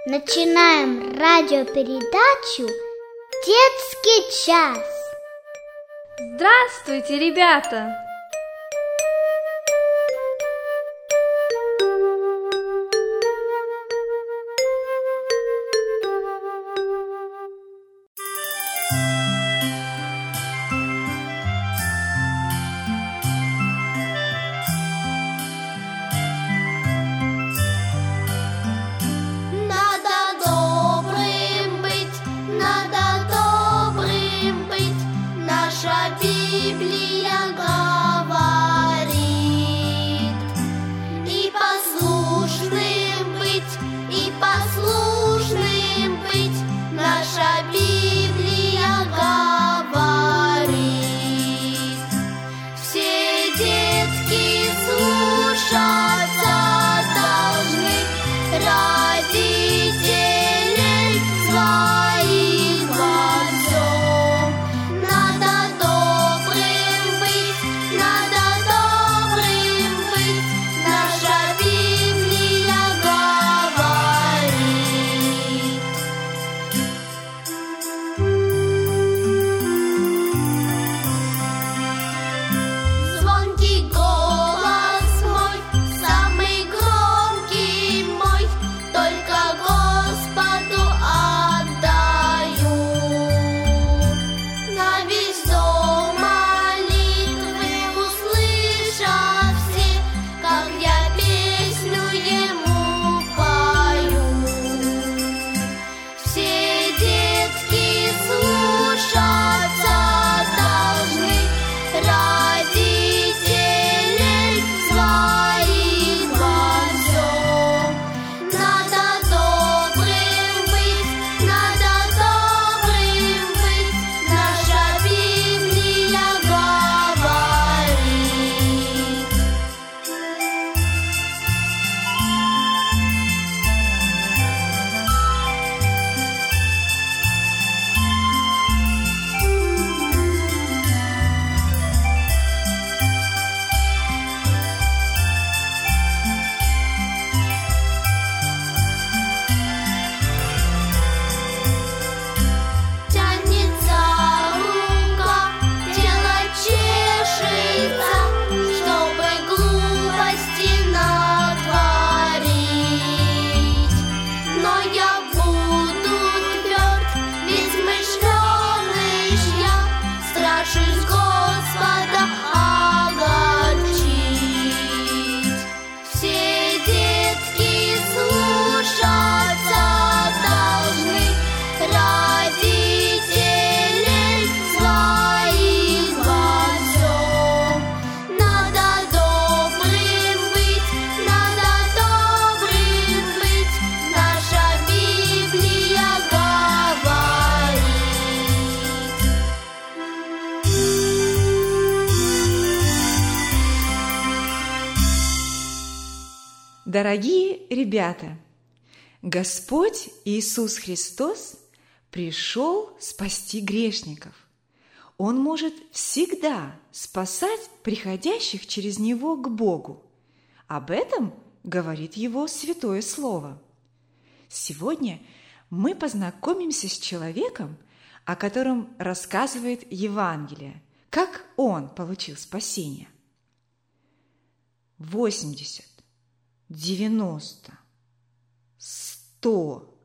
Начинаем радиопередачу «Детский час». Здравствуйте, ребята! Дорогие ребята, Господь Иисус Христос пришел спасти грешников. Он может всегда спасать приходящих через Него к Богу. Об этом говорит Его Святое Слово. Сегодня мы познакомимся с человеком, о котором рассказывает Евангелие, как он получил спасение. 80, 90, 100.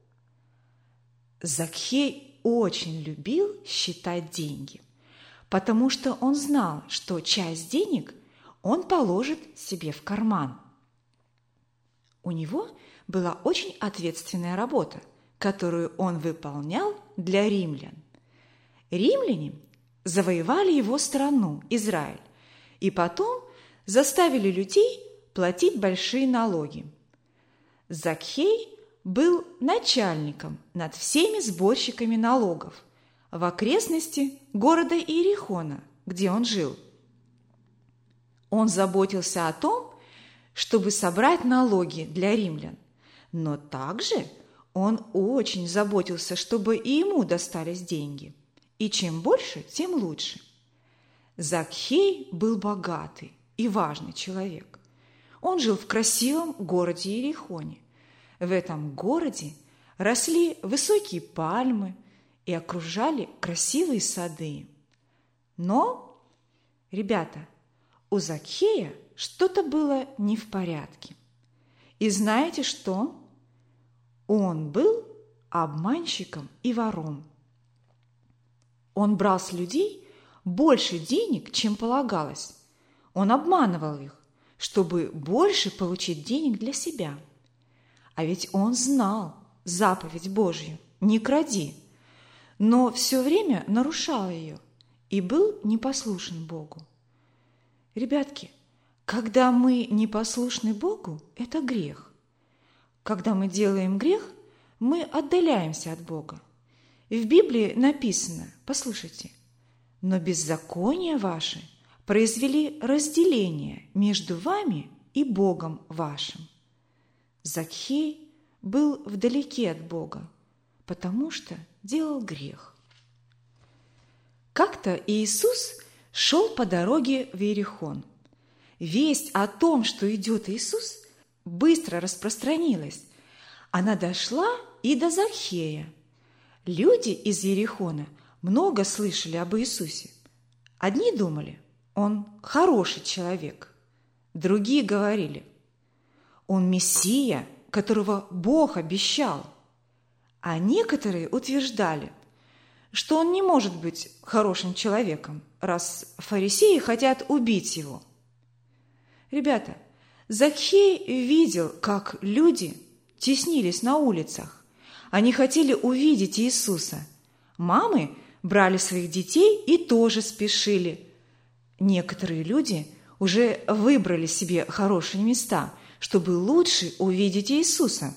Закхей очень любил считать деньги, потому что он знал, что часть денег он положит себе в карман. У него была очень ответственная работа, которую он выполнял для римлян. Римляне завоевали его страну, Израиль, и потом заставили людей платить большие налоги. Закхей был начальником над всеми сборщиками налогов в окрестности города Иерихона, где он жил. Он заботился о том, чтобы собрать налоги для римлян, но также он очень заботился, чтобы и ему достались деньги. И чем больше, тем лучше. Закхей был богатый и важный человек. Он жил в красивом городе Иерихоне. В этом городе росли высокие пальмы и окружали красивые сады. Но, ребята, у Закхея что-то было не в порядке. И знаете что? Он был обманщиком и вором. Он брал с людей больше денег, чем полагалось. Он обманывал их, чтобы больше получить денег для себя. А ведь он знал заповедь Божью «Не кради», но все время нарушал ее и был непослушен Богу. Ребятки, когда мы непослушны Богу, это грех. Когда мы делаем грех, мы отдаляемся от Бога. И в Библии написано, послушайте, «Но беззакония ваши произвели разделение между вами и Богом вашим». Закхей был вдалеке от Бога, потому что делал грех. Как-то Иисус шел по дороге в Иерихон. Весть о том, что идет Иисус, быстро распространилась. Она дошла и до Закхея. Люди из Иерихона много слышали об Иисусе. Одни думали, он хороший человек. Другие говорили, он Мессия, которого Бог обещал. А некоторые утверждали, что он не может быть хорошим человеком, раз фарисеи хотят убить его. Ребята, Закхей видел, как люди теснились на улицах. Они хотели увидеть Иисуса. Мамы брали своих детей и тоже спешили. Некоторые люди уже выбрали себе хорошие места, чтобы лучше увидеть Иисуса.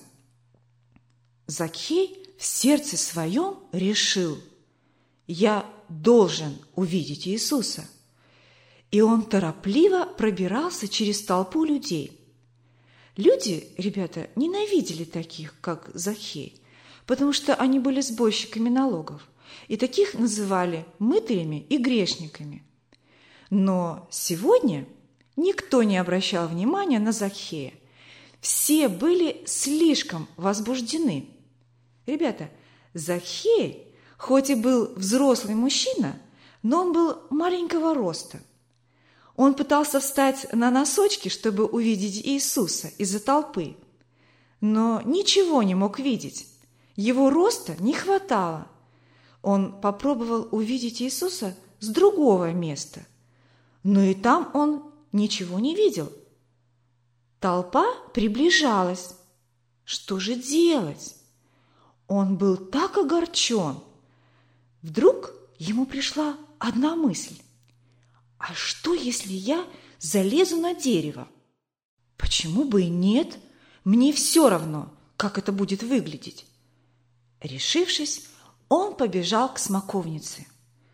Закхей в сердце своем решил: «Я должен увидеть Иисуса». И он торопливо пробирался через толпу людей. Люди, ребята, ненавидели таких, как Закхей, потому что они были сборщиками налогов, и таких называли мытарями и грешниками. Но сегодня никто не обращал внимания на Закхея. Все были слишком возбуждены. Ребята, Закхей, хоть и был взрослый мужчина, но он был маленького роста. Он пытался встать на носочки, чтобы увидеть Иисуса из-за толпы, но ничего не мог видеть. Его роста не хватало. Он попробовал увидеть Иисуса с другого места, но и там он ничего не видел. Толпа приближалась. Что же делать? Он был так огорчен. Вдруг ему пришла одна мысль. А что, если я залезу на дерево? Почему бы и нет? Мне все равно, как это будет выглядеть. Решившись, он побежал к смоковнице.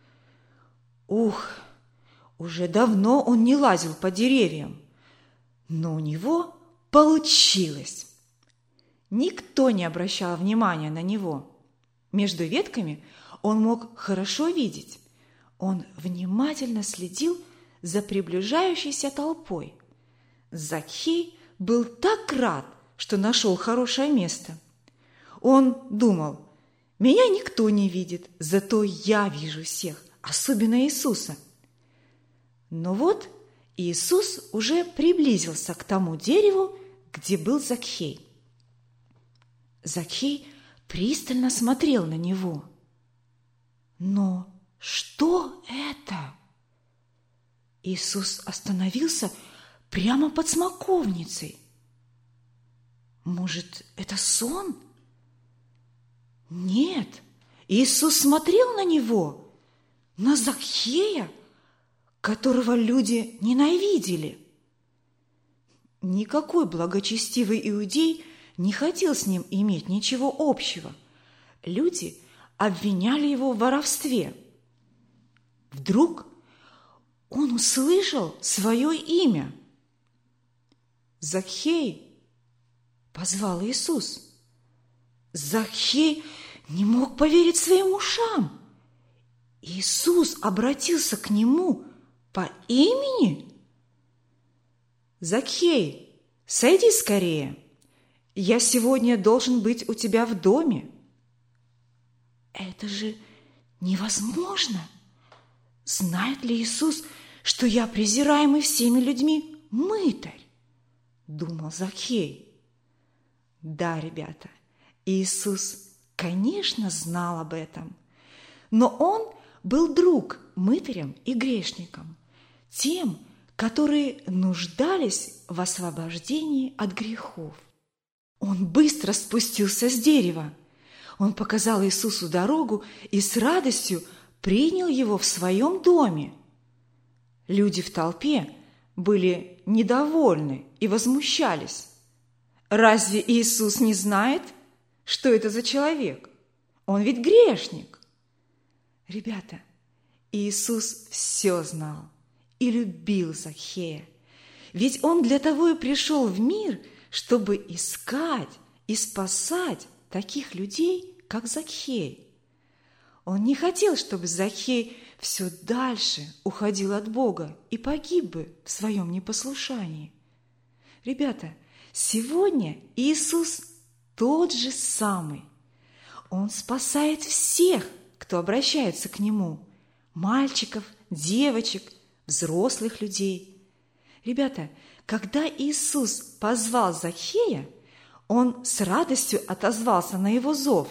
Уже давно он не лазил по деревьям, но у него получилось. Никто не обращал внимания на него. Между ветками он мог хорошо видеть. Он внимательно следил за приближающейся толпой. Закхей был так рад, что нашел хорошее место. Он думал: меня никто не видит, зато я вижу всех, особенно Иисуса. Но вот Иисус уже приблизился к тому дереву, где был Закхей. Закхей пристально смотрел на него. Но что это? Иисус остановился прямо под смоковницей. Может, это сон? Нет, Иисус смотрел на него, на Закхея, которого люди ненавидели. Никакой благочестивый иудей не хотел с ним иметь ничего общего. Люди обвиняли его в воровстве. Вдруг он услышал свое имя. «Закхей!» – позвал Иисус. Закхей не мог поверить своим ушам. Иисус обратился к нему по имени? «Закхей, сойди скорее! я сегодня должен быть у тебя в доме». «Это же невозможно! Знает ли Иисус, что я презираемый всеми людьми мытарь?» – думал Закхей. Да, ребята, Иисус, конечно, знал об этом, но Он был друг мытарям и грешникам, тем, которые нуждались в освобождении от грехов. Он быстро спустился с дерева. Он показал Иисусу дорогу и с радостью принял его в своем доме. Люди в толпе были недовольны и возмущались. Разве Иисус не знает, что это за человек? Он ведь грешник. Ребята, Иисус все знал и любил Закхея. Ведь Он для того и пришел в мир, чтобы искать и спасать таких людей, как Закхей. Он не хотел, чтобы Закхей все дальше уходил от Бога и погиб бы в своем непослушании. Ребята, сегодня Иисус тот же самый. Он спасает всех, кто обращается к Нему. Мальчиков, девочек, взрослых людей. Ребята, когда Иисус позвал Закхея, Он с радостью отозвался на его зов.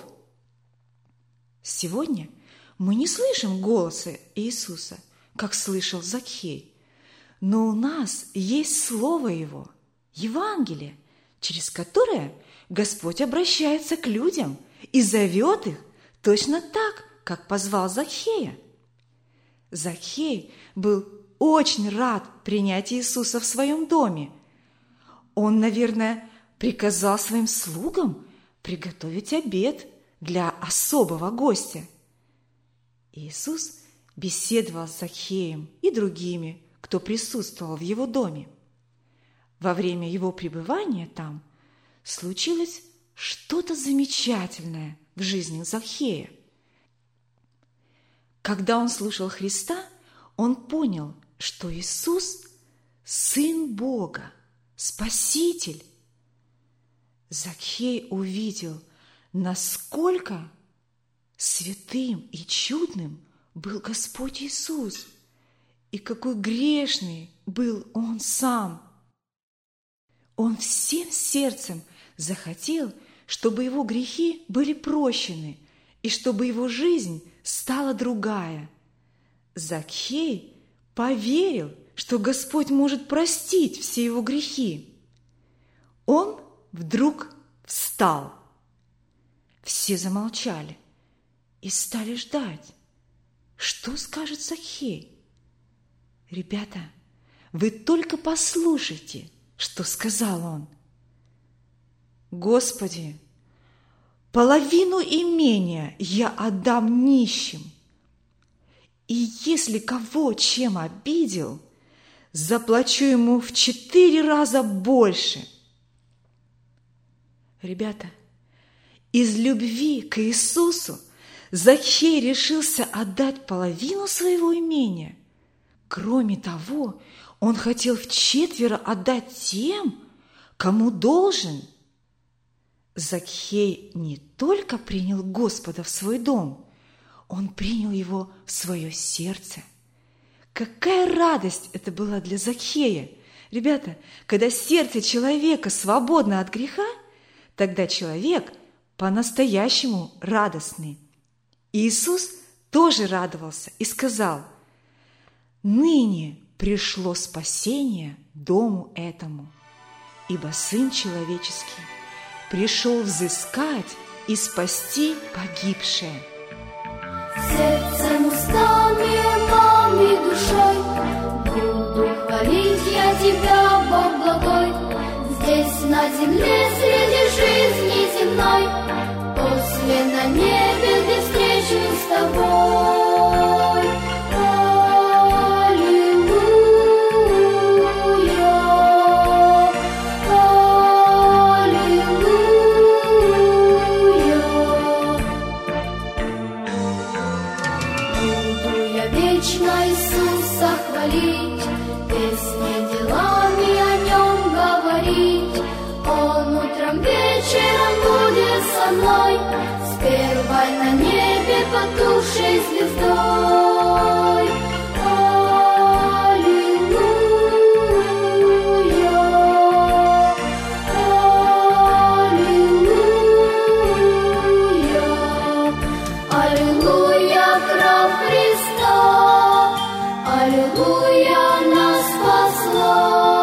Сегодня мы не слышим голоса Иисуса, как слышал Закхей, но у нас есть Слово Его, Евангелие, через которое Господь обращается к людям и зовет их точно так, как позвал Закхея. Закхей был очень рад принять Иисуса в своем доме. Он, наверное, приказал своим слугам приготовить обед для особого гостя. Иисус беседовал с Закхеем и другими, кто присутствовал в его доме. Во время его пребывания там случилось что-то замечательное в жизни Закхея. Когда он слушал Христа, он понял, что Иисус – Сын Бога, Спаситель. Закхей увидел, насколько святым и чудным был Господь Иисус, и какой грешный был Он сам. Он всем сердцем захотел, чтобы его грехи были прощены, и чтобы его жизнь стала другая. Закхей поверил, что Господь может простить все его грехи. Он вдруг встал. Все замолчали и стали ждать, что скажет Закхей. Ребята, вы только послушайте, что сказал он. «Господи, половину имения я отдам нищим, и если кого чем обидел, заплачу ему в 4 раза больше». Ребята, из любви к Иисусу Закхей решился отдать половину своего имения. Кроме того, он хотел вчетверо отдать тем, кому должен. Закхей не только принял Господа в свой дом, он принял его в свое сердце. Какая радость это была для Закхея! Ребята, когда сердце человека свободно от греха, тогда человек по-настоящему радостный. Иисус тоже радовался и сказал: «Ныне пришло спасение дому этому, ибо Сын Человеческий пришел взыскать и спасти погибшее». Сердцем, устами, умом и душой буду хвалить я Тебя, Бог благой. Здесь на земле среди жизни земной, после на небе, где встречу с Тобой. Вечно Иисуса хвалить, песни делами о Нем говорить. Он Утром, вечером будет со мной, с первой на небе потухшей звездой. Аллилуйя, аллилуйя, аллилуйя, кровь Христа, аллилуйя, нас спасла.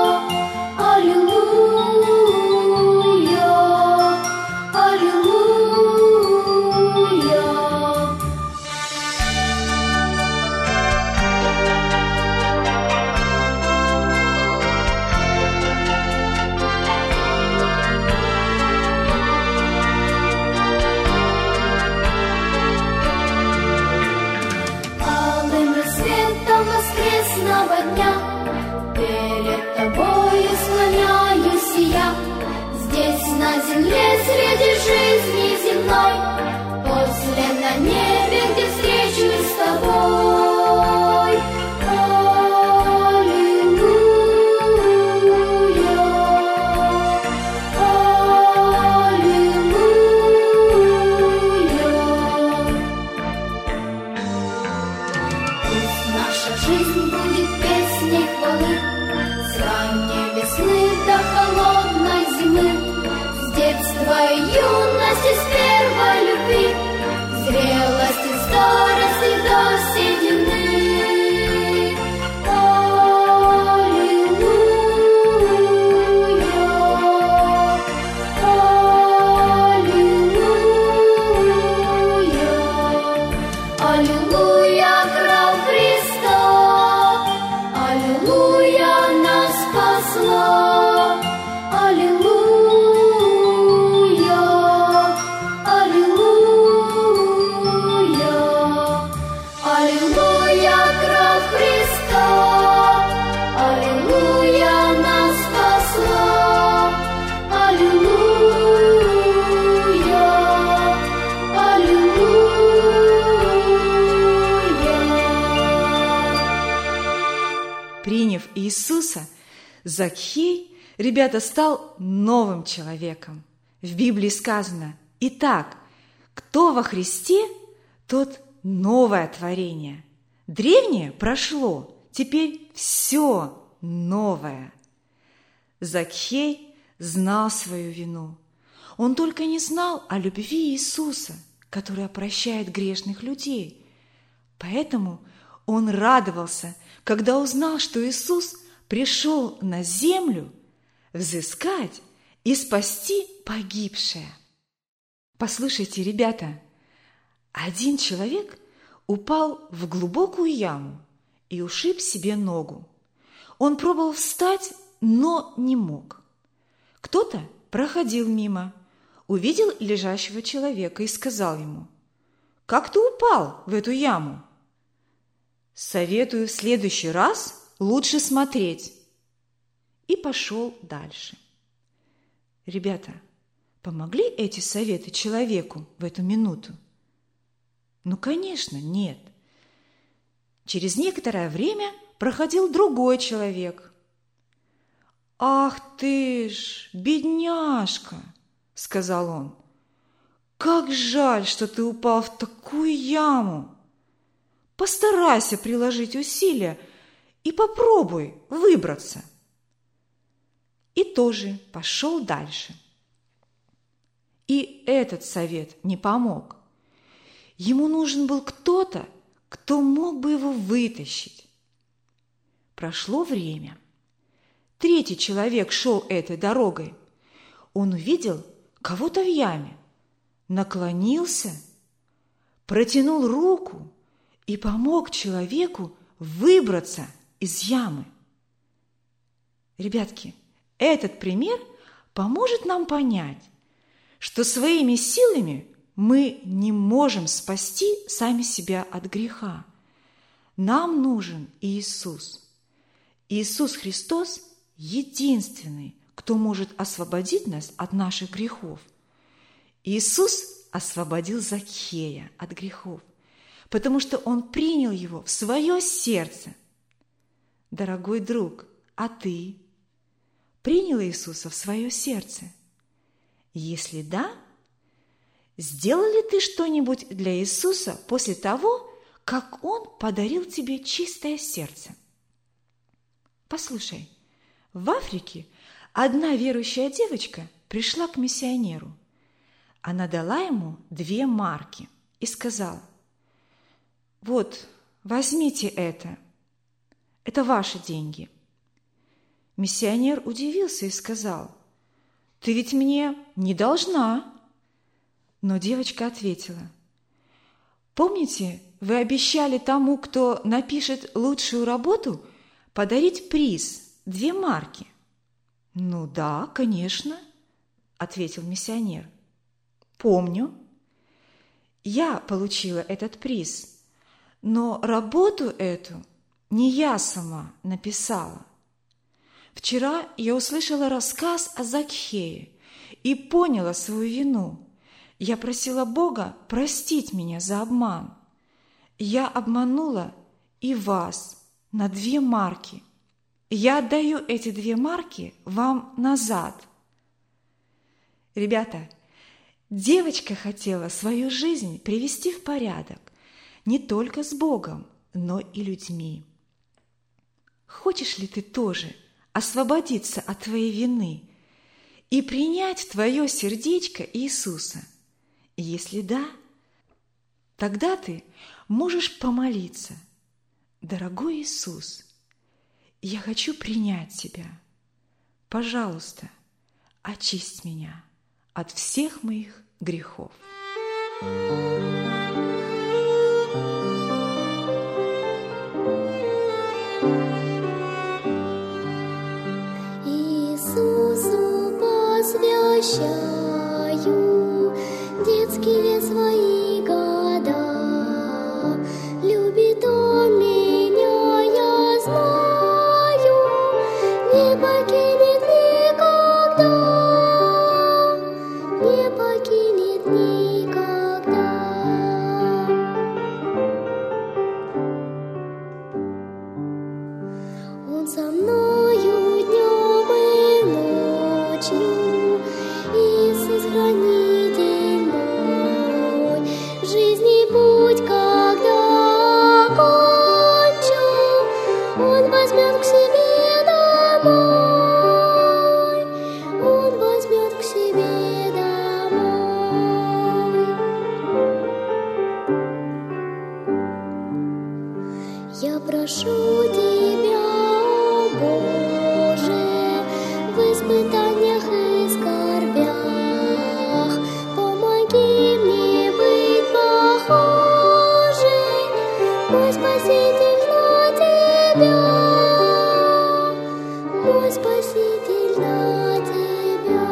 Среди жизни земной, после на небе, где встречусь с тобой. Аллилуйя, аллилуйя. Пусть наша жизнь будет песней хвалы, с ранней весны до холодной зимы. Детства и юности с первой любви, зрелости, старости до седины. Аллилуйя, аллилуйя, аллилуйя, кровь Христа, аллилуйя, нас спасла. Аллилуйя. Приняв Иисуса, Закхей, ребята, стал новым человеком. В Библии сказано: «Итак, кто во Христе, тот новое творение. Древнее прошло, теперь все новое». Закхей знал свою вину. Он только не знал о любви Иисуса, которая прощает грешных людей. Поэтому он радовался, когда узнал, что Иисус пришел на землю взыскать и спасти погибшее. Послушайте, ребята, один человек упал в глубокую яму и ушиб себе ногу. Он пробовал встать, но не мог. Кто-то проходил мимо, увидел лежащего человека и сказал ему: «Как ты упал в эту яму?» «Советую в следующий раз лучше смотреть». И пошел дальше. Ребята, помогли эти советы человеку в эту минуту? Ну, конечно, нет. Через некоторое время проходил другой человек. «Ах ты ж, бедняжка!» – сказал он. «Как жаль, что ты упал в такую яму! Постарайся приложить усилия и попробуй выбраться». И тоже пошел дальше. И этот совет не помог. Ему нужен был кто-то, кто мог бы его вытащить. Прошло время. Третий человек шел этой дорогой. Он увидел кого-то в яме, наклонился, протянул руку и помог человеку выбраться из ямы. Ребятки, этот пример поможет нам понять, что своими силами мы не можем спасти сами себя от греха. Нам нужен Иисус. Иисус Христос – единственный, кто может освободить нас от наших грехов. Иисус освободил Закхея от грехов, потому что Он принял его в свое сердце. Дорогой друг, а ты принял Иисуса в свое сердце? Если да, сделал ли ты что-нибудь для Иисуса после того, как Он подарил тебе чистое сердце? Послушай, в Африке одна верующая девочка пришла к миссионеру. Она дала ему 2 марки и сказала: «Вот, возьмите это ваши деньги». Миссионер удивился и сказал: «Ты ведь мне не должна». Но девочка ответила: «Помните, вы обещали тому, кто напишет лучшую работу, подарить приз 2 марки?» «Ну да, конечно», – ответил миссионер. «Помню. Я получила этот приз, но работу эту не я сама написала. Вчера я услышала рассказ о Закхее и поняла свою вину. Я просила Бога простить меня за обман. Я обманула и вас на 2 марки. Я отдаю эти 2 марки вам назад». Ребята, девочка хотела свою жизнь привести в порядок не только с Богом, но и людьми. Хочешь ли ты тоже освободиться от твоей вины и принять в твое сердечко Иисуса? Если да, тогда ты можешь помолиться: «Дорогой Иисус, я хочу принять Тебя. Пожалуйста, очисть меня от всех моих грехов». Иисусу посвящаю детские свои года. Любит Он меня, я знаю, не покинет никогда, не покинет никогда. Он со мною днем и ночью, Иисус хранитель мой. Жизни путь, когда окончу, Он возьмет к себе домой, Он возьмет к себе домой. Я прошу Тебя, о Боже, в испытаниях и скорбях, помоги мне быть похожей, мой Спаситель, на Тебя, мой Спаситель, на Тебя.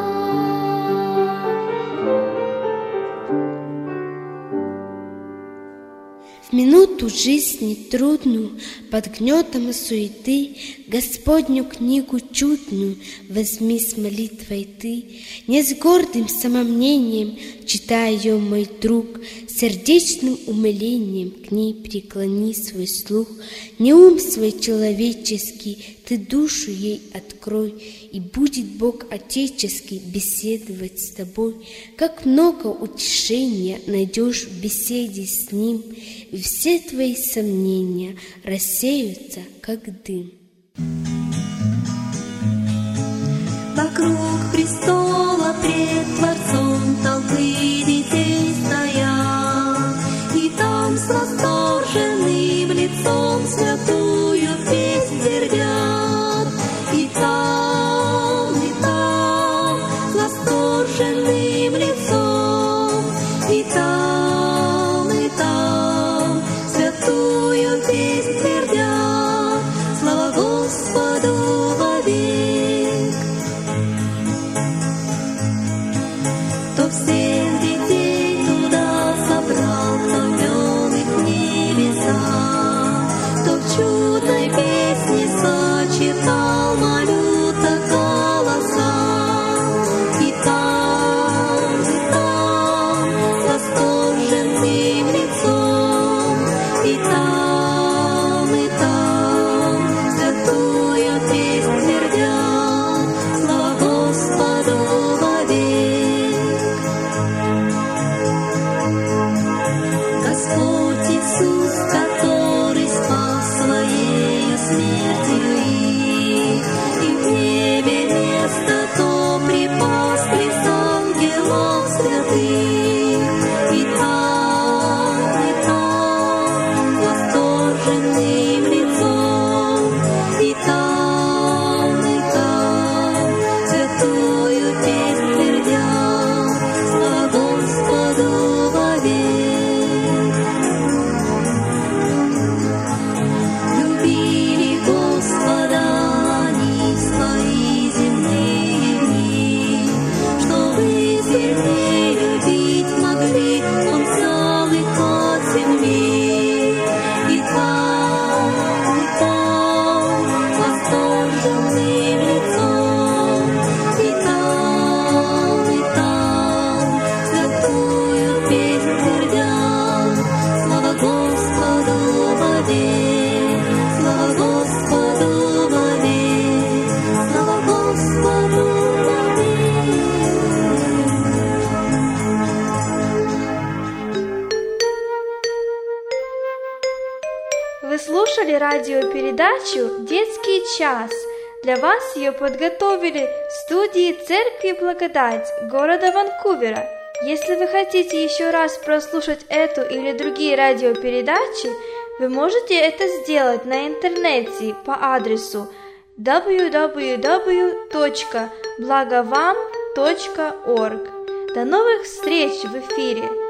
В минуту жизни трудную, под гнетом суеты, Господню книгу чудную возьми с молитвой ты. Не с гордым самомнением, читай ее, мой друг, сердечным умилением к ней преклони свой слух. Не ум свой человеческий, ты душу ей открой, и будет Бог Отеческий беседовать с тобой. Как много утешения найдешь в беседе с Ним, и все твои сомнения рассеются, как дым. Вокруг престола пред Творцом толпы детей стоят, и там с восторженным лицом святую песнь твердят. И там с восторженным лицом, и там святую песнь твердят. Слава Господу вовек. радиопередачу «Детский час». Для вас ее подготовили в студии Церкви Благодать города Ванкувера. Если вы хотите еще раз прослушать эту или другие радиопередачи, вы можете это сделать на интернете по адресу www.blagovam.org. До новых встреч в эфире!